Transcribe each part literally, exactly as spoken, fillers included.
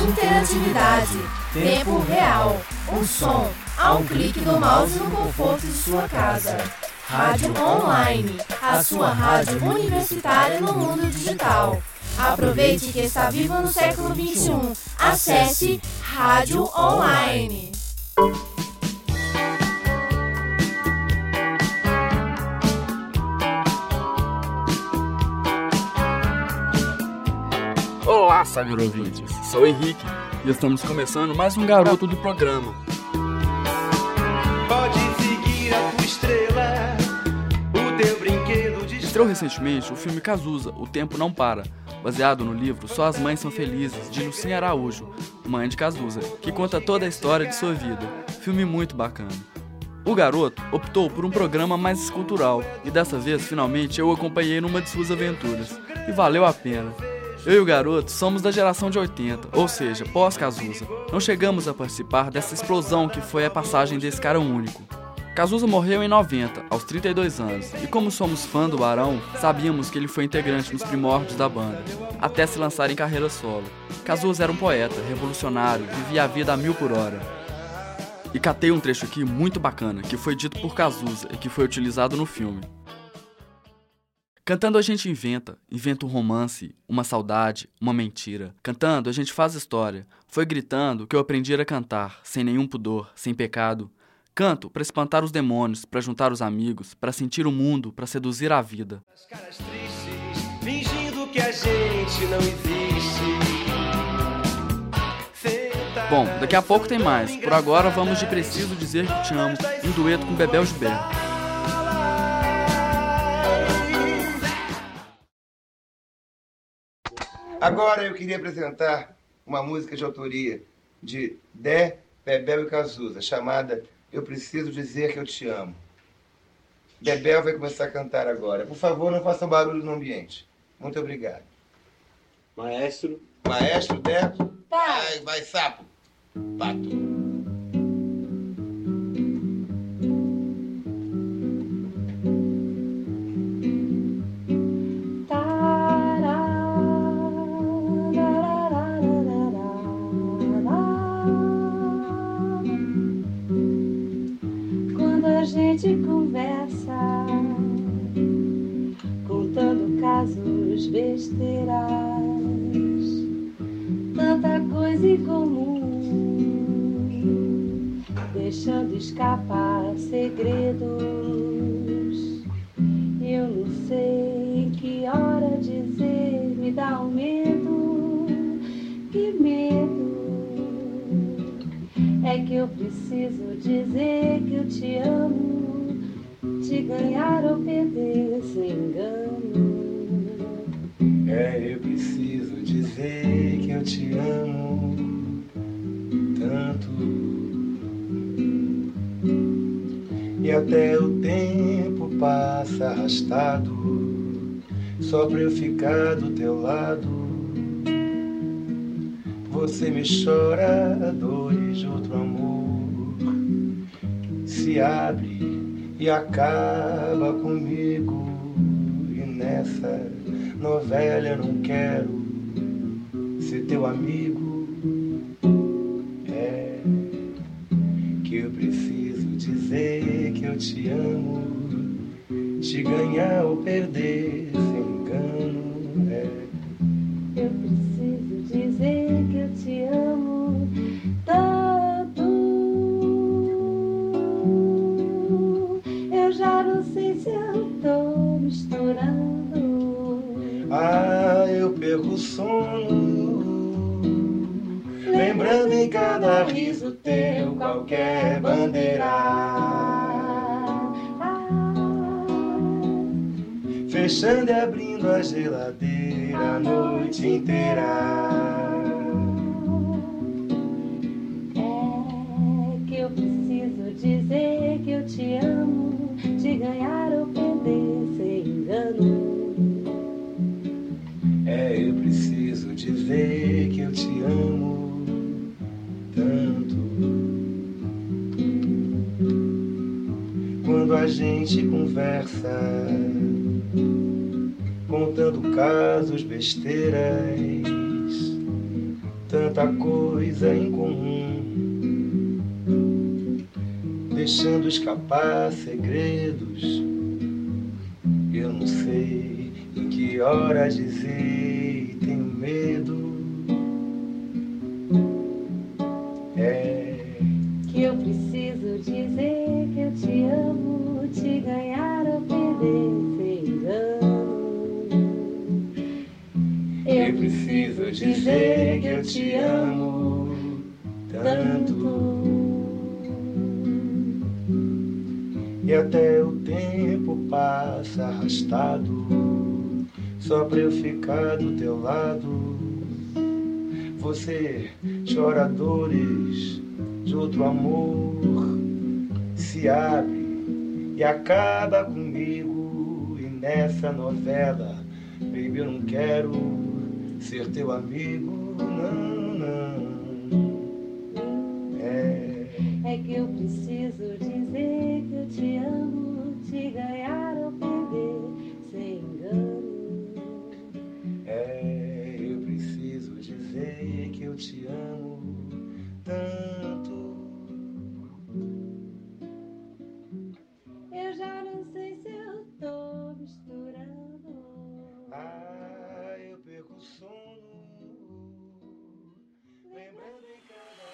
interatividade, tempo real, o som a um clique do mouse no conforto de sua casa. Rádio Online, a sua rádio universitária no mundo digital. Aproveite que está vivo no século vinte e um. Acesse Rádio Online. Olá, Saber ouvintes, sou o Henrique e estamos começando mais um Garoto do Programa. Pode seguir a tua estrela, o teu brinquedo de... Estreou recentemente o filme Cazuza, O Tempo Não Para, baseado no livro Só as Mães São Felizes, de Lucinha Araújo, mãe de Cazuza, que conta toda a história de sua vida. Filme muito bacana. O garoto optou por um programa mais escultural e dessa vez, finalmente, eu o acompanhei numa de suas aventuras. E valeu a pena. Eu e o garoto somos da geração de oitenta, ou seja, pós-Cazuza. Não chegamos a participar dessa explosão que foi a passagem desse cara único. Cazuza morreu em noventa, aos trinta e dois anos, e como somos fã do Barão, sabíamos que ele foi integrante nos primórdios da banda, até se lançar em carreira solo. Cazuza era um poeta, revolucionário, vivia a vida a mil por hora. E catei um trecho aqui muito bacana, que foi dito por Cazuza e que foi utilizado no filme. Cantando a gente inventa, inventa um romance, uma saudade, uma mentira. Cantando a gente faz história. Foi gritando que eu aprendi a cantar, sem nenhum pudor, sem pecado. Canto para espantar os demônios, para juntar os amigos, para sentir o mundo, para seduzir a vida. As caras tristes, fingindo que a gente não existe. Bom, daqui a pouco tem mais. Por agora vamos de Preciso Dizer Que Te Amo, em dueto com Bebel Gilberto. Agora eu queria apresentar uma música de autoria de Dé, Bebel e Cazuza, chamada Eu Preciso Dizer Que Eu Te Amo. Bebel vai começar a cantar agora. Por favor, não façam barulho no ambiente. Muito obrigado. Maestro. Maestro, Dé. Tá. Vai, vai, sapo. Pato. A gente conversa, contando casos, besteiras, tanta coisa em comum, deixando escapar segredos. Eu não sei que hora dizer, me dá um medo, que medo. É que eu preciso dizer que eu te amo, te ganhar ou perder sem engano. É, eu preciso dizer que eu te amo tanto. E até o tempo passa arrastado, só pra eu ficar do teu lado. Você me chora dores de outro amor, se abre e acaba comigo. E nessa novela eu não quero ser teu amigo. É que eu preciso dizer que eu te amo, te ganhar ou perder sem engano. É. Eu preciso dizer que eu te amo tanto. Eu já não sei se eu tô misturando. Ah, eu perco o sono, lembrando em cada riso teu qualquer bandeira. Fechando e abrindo a geladeira a noite inteira. É que eu preciso dizer que eu te amo, te ganhar ou perder sem engano. É, eu preciso dizer que eu te amo tanto. Quando a gente conversa, contando casos, besteiras, tanta coisa em comum, deixando escapar segredos. Eu não sei em que hora dizer, tenho medo. É que eu preciso dizer que eu te amo, te ganhar ou perder sem engano. Eu, eu preciso dizer que eu te amo tanto. E até o tempo passa arrastado, só pra eu ficar do teu lado. Você chora dores de outro amor, se abre e acaba comigo. E nessa novela, baby, eu não quero ser teu amigo, não, não. É, é que eu preciso dizer que eu te amo, te ganhar ou perder sem engano. É, eu preciso dizer que eu te amo tanto. Eu já não sei se eu tô misturando. Ah, eu perco o sono, lembrando em cada...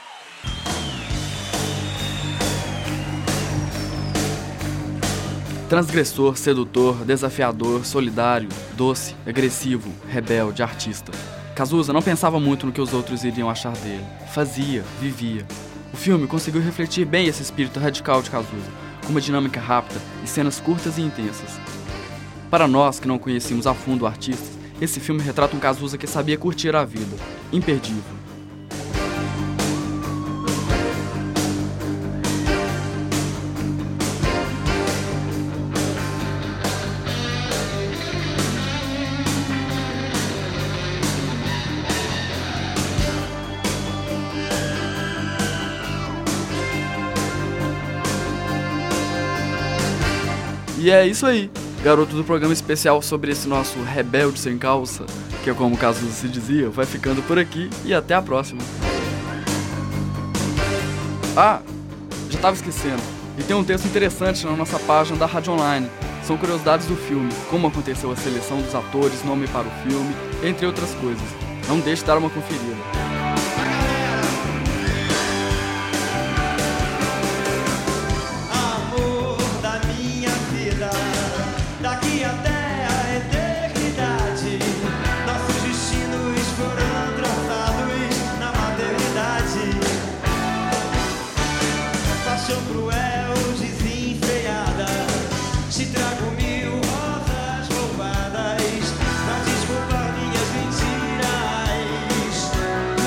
Transgressor, sedutor, desafiador, solidário, doce, agressivo, rebelde, artista. Cazuza não pensava muito no que os outros iriam achar dele. Fazia, vivia. O filme conseguiu refletir bem esse espírito radical de Cazuza, com uma dinâmica rápida e cenas curtas e intensas. Para nós que não conhecíamos a fundo o artista, esse filme retrata um Cazuza que sabia curtir a vida. Imperdível. E é isso aí, garoto do programa especial sobre esse nosso rebelde sem calça, que é como o Cazuza se dizia, vai ficando por aqui e até a próxima. Ah, já tava esquecendo, e tem um texto interessante na nossa página da Rádio Online. São curiosidades do filme, como aconteceu a seleção dos atores, nome para o filme, entre outras coisas. Não deixe de dar uma conferida. Daqui até a eternidade, nossos destinos foram traçados na maternidade. Paixão cruel, desenfreada, te trago mil rosas roubadas pra desculpar minhas mentiras.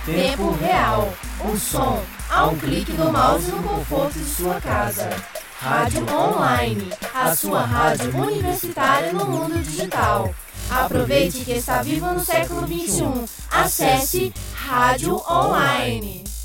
Tempo real. O som a um clique do mouse no conforto de sua casa. Rádio Online, a sua rádio universitária no mundo digital. Aproveite que está vivo no século vinte e um. Acesse Rádio Online.